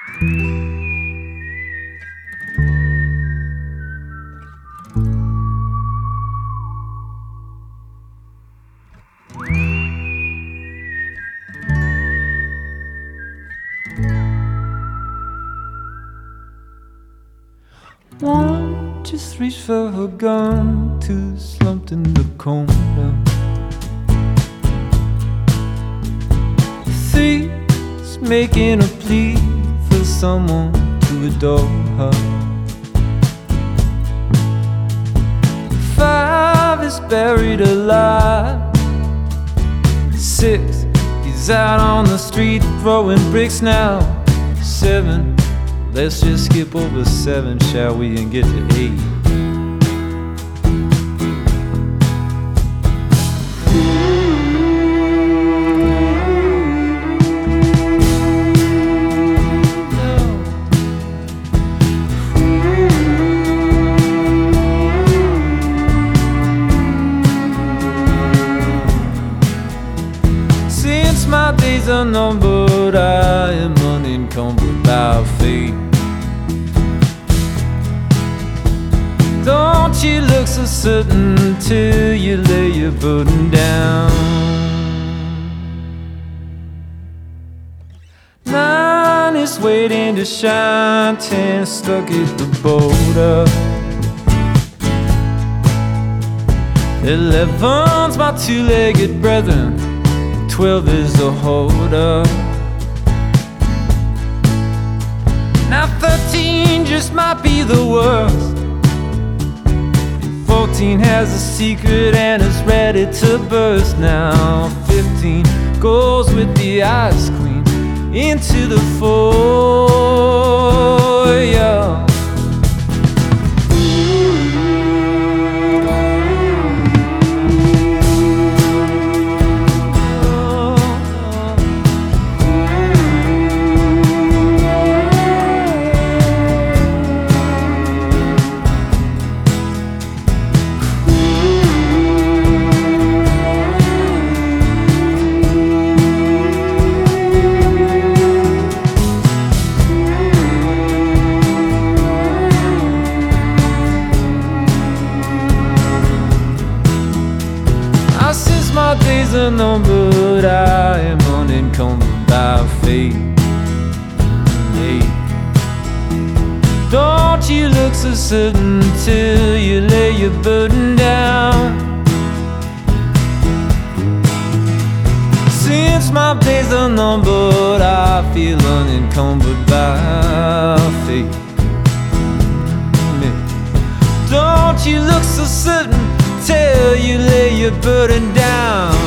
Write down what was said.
One just reached for her gun, two slumped in the corner. Three's making a plea for someone to adore her. Five is buried alive. Six, he's out on the street throwing bricks now. Seven, let's just skip over seven, shall we, and get to eight. Since my days are numbered, I am unencumbered by fate. Don't you look so certain till you lay your burden down. 9 is waiting to shine, 10 stuck at the border. 11's my two-legged brethren, 12 is the holder. Now 13 just might be the worst. 14 has a secret and is ready to burst. Now 15 goes with the ice queen into the foyer. Since my days are numbered, I am unencumbered by fate. Hey, don't you look so certain till you lay your burden down. Since my days are numbered, I feel unencumbered by fate. Don't you look so certain till you lay your burden down.